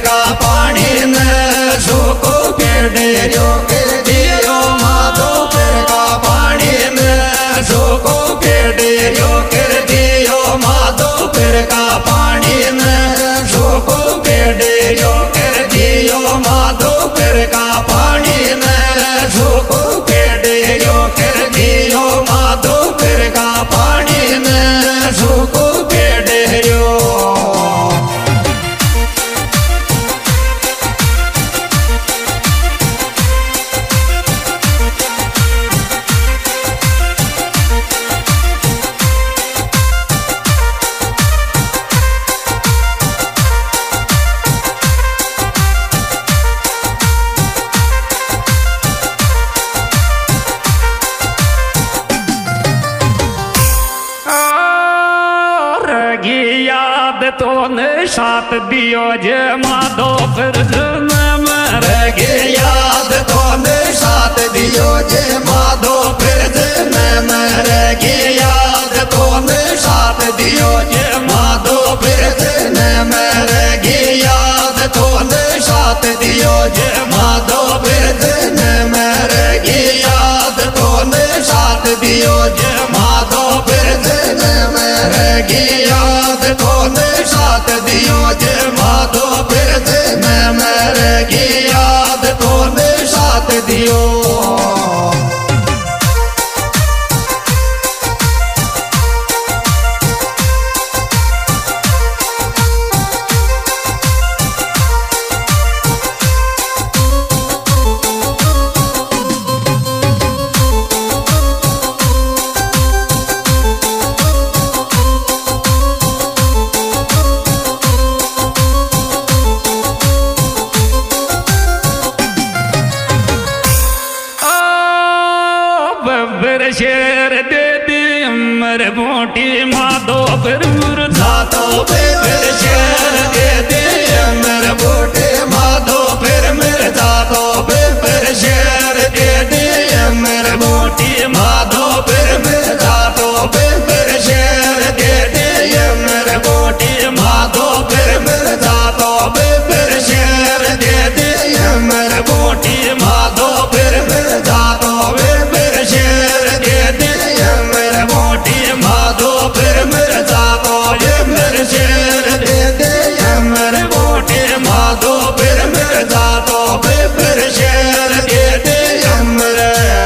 का पानी ने सूको पेड़ियो कर दियो माधोपुर का पानी ने सूको पेड़ियो कर दियो माधोपुर का पानी ने सूको पेड़ियो कर दियो माधोपुर का पानी ने सूको पेड़ियो कर दियो माधोपुर का पानी ने सूको पेड़ियो। तो ने साथ दियो जे माधोपुर में रगे याद तो ने साथ दियो जे माधोपुर में रगे याद तो ने साथ दियो जे माधोपुर में रगे याद तो ने साथ दियो जे माधोपुर में रगे याद तो ने साथ दियो जे माधोपुर में रगे याद तो ने साथ दियो जे माधोपुर में रगे याद तो ने साथ दियो। शेर दे दी अमर मोटी माधोपुर जातो फिर शेर दे दी अमर मोटी माधोपुर मेरे जातो फिर शेर दे दी अमर मोटी माधोपुर मेरे जातो फिर शेर दे दी अमर मोटी माधोपुर मेरे जातो फिर शेर दे दी अमर मोटी माधोपुर मेरे जातो फिर शेर दे दी अमर मोटी माधोपुर मेरे जातो फिर शेर दे दी अमर मोटी माधोपुर मेरे जातो फिर शेर दे दी अमर।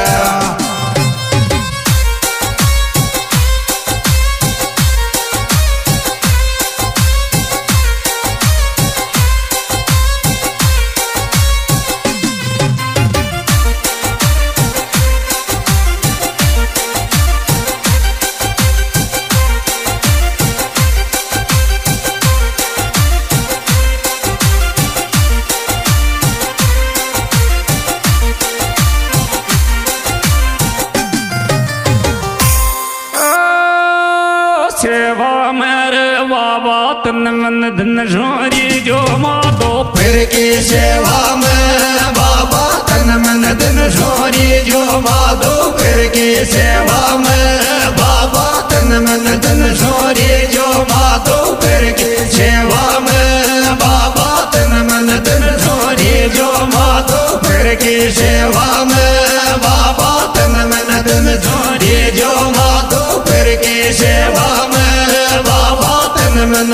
सेवा मेरे बाबा तन मन धन छोरी जो माधोपुर की सेवा में बाबा तन मन धन छोरी जो माधोपुर की सेवा में बाबा तन मन धन छोरी जो माधोपुर की सेवा में बाबा तन मन धन छोरी जो माधोपुर की सेवा में बाबा तन मन धन छोरी जो माधोपुर की सेवा में बाबा तन मन।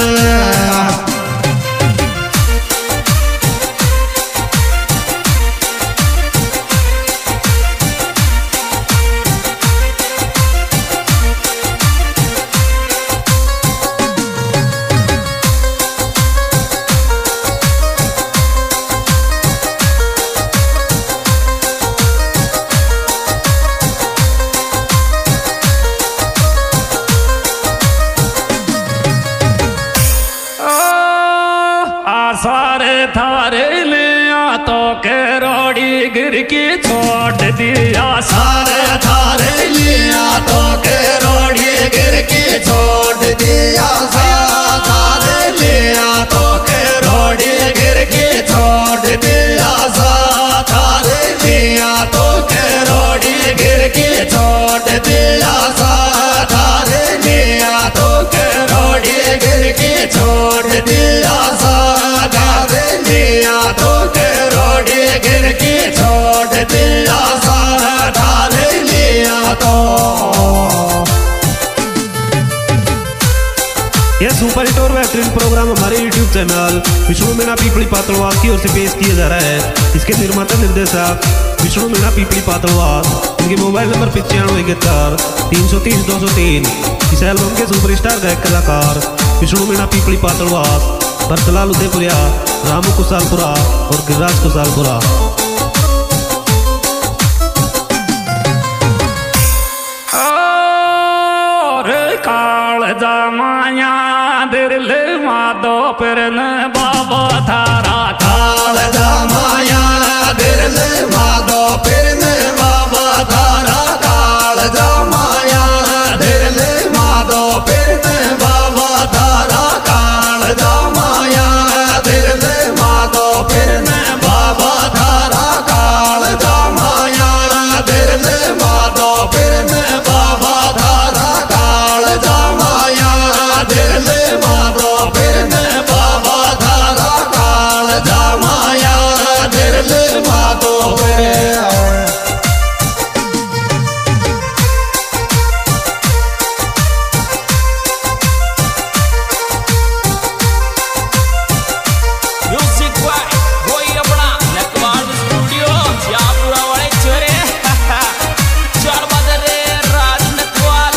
सारे थारे लिया तो के रोड़ी गिर की छोड़ दिया सारे थारे लिया तो के रोड़ी गिर की छोड़ दिया सारे लिया तो के रोड़ी गिर की छोड़ दिया सारे लिया तो के रोड़ी गिर की छोड़ दिया सारे लिया तो के रोड़ी गिर की छोड़ दिया सारे गिरकी छोड़ दिया सारा ढाल लिया तो। यह सुपर हिट और बेहतरीन प्रोग्राम हमारे YouTube चैनल विष्णु मीणा पीपली पातलवास की ओर से पेश किया जा रहा है। इसके निर्माता निर्देशक विष्णु मीणा पीपली पातलवास। इनके मोबाइल नंबर 9571 इस एल्बम के सुपरस्टार गायक कलाकार विष्णु मीणा पीपली पातलवास, परसलाल उदयपुरिया, रामू कुशालपुरा और गिरिराज कुशालपुरा। जामाया दिल माधो फिर बाबा थारा काल जामाया दिल माधो फिर बाबा थारा। काल जामाया दिल माधो फिर बाबा थारा। काल जामाया दिल माधो फिर बाबा थारा। काल जामाया दिल माधो फिर बाबा थारा। काल जामाया दिल माधो फिर बाबा थारा। काल जामाया दिल माधो फिर। म्यूजिक बाय रोई अपना नकवाल स्टूडियो जापुरा वाले छोरे चार बजे रे राज नकवाल।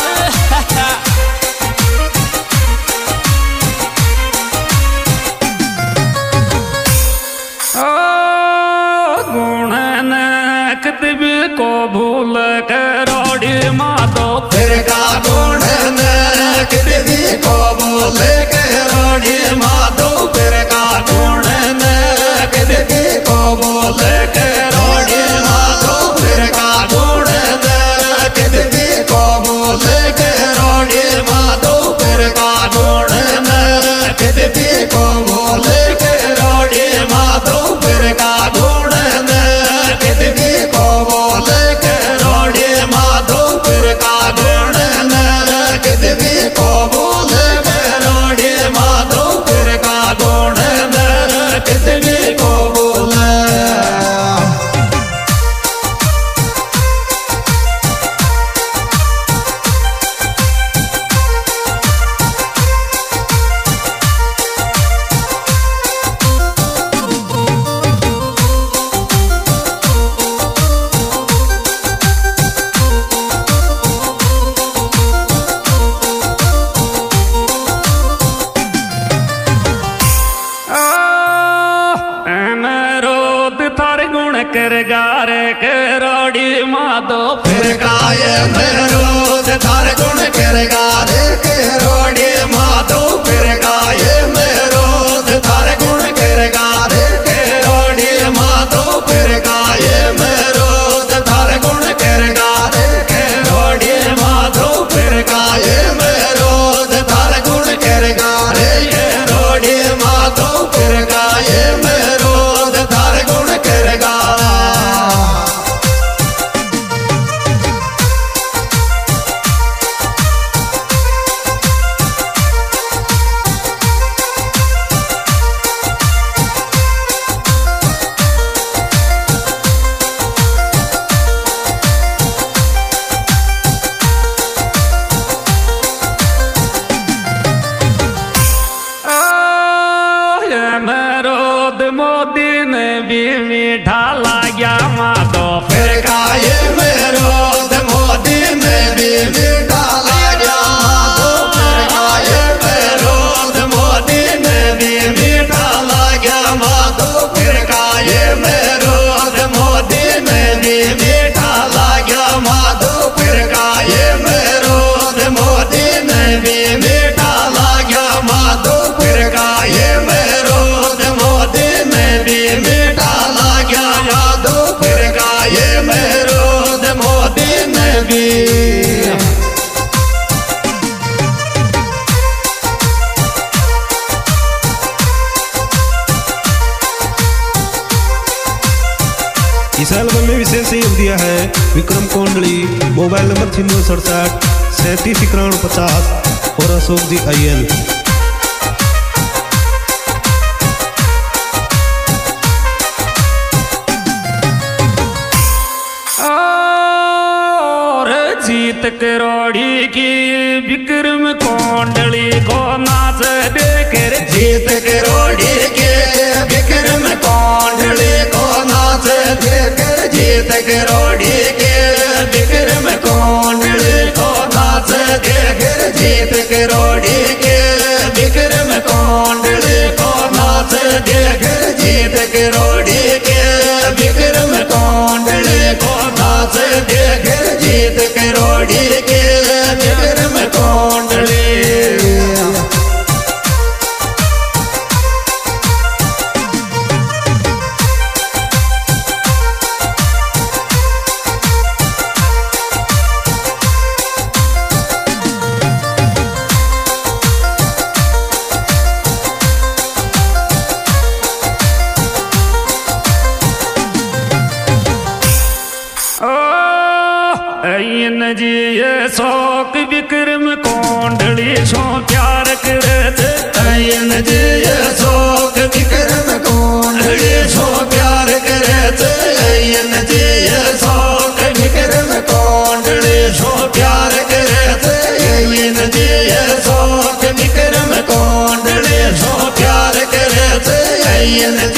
गुण नकदब को भूल करोड़ी माधो फिर का गुण नकदी को बोले के रोड़ी माधो। फिर का गुण नकदी को बोले के रोड़ी माधो। फिर का गुण नकदी को बोले के रोड़ी माधो। फिर का गुण नकदी को बोले के रोड़ी माधो। फिर का गुण नकदी को बोले के रोड़ी माधो। फिर का गुण नकदी को बोले के रोड़ी माधो। फिर का गुण नकदी को बोले। रोद थार गुण कर गारे करोड़ी माधो फिर काय मेरोद थार गुण करेगा रे के रोड़ी माधो। फिर काय मेरोद थार गुण करेगा रे के रोड़ी माधो। फिर काय मेरोद थार गुण करेगा रे के रोड़ी माधो। फिर काय मेरोद थार गुण करेगा रे के रोड़ी माधो। फिर काय मेरोद थार गुण करेगा। रोद मोदी ने भी मीठा लाग्या माधो फिर काय मेरोद मोदी में भी मीठा लाग्या माधो। फिर काय मेरोद मोदी में भी मीठा लाग्या माधो। फिर काय मेरोद मोदी में भी मीठा लाग्या माधो। फिर काय मेरोद मोदी में भी मीठा लाग्या माधो। फिर काय मेरोद मोदी में भी मीठा लाग्या माधो। फिर काय मेरोद मोदी में भी। इस एल्बम में विशेष सहयोग दिया है विक्रम कोंडली, मोबाइल नंबर 667 375150 और अशोक जी IN। करोड़ी की विक्रम कोंडली को नाच देख रे जीत करोड़ी के विक्रम कोंडली को नाच देख जीत करोड़ी के विक्रम कोंडली को नाच देख जीत करोड़ी के विक्रम कोंडली को नाच देख जीत करोड़ी के विक्रम कोंडली को नाच देख जीत करोड़ी के विक्रम कोंडली जी ये शौक विक्रम कोंडली सो प्यार करे जी ये शौक विक्रम कोंडली सो प्यार करे जी ये शौक विक्रम कोंडली सो प्यार करे जी ये शौक विक्रम कोंडली सो प्यार करे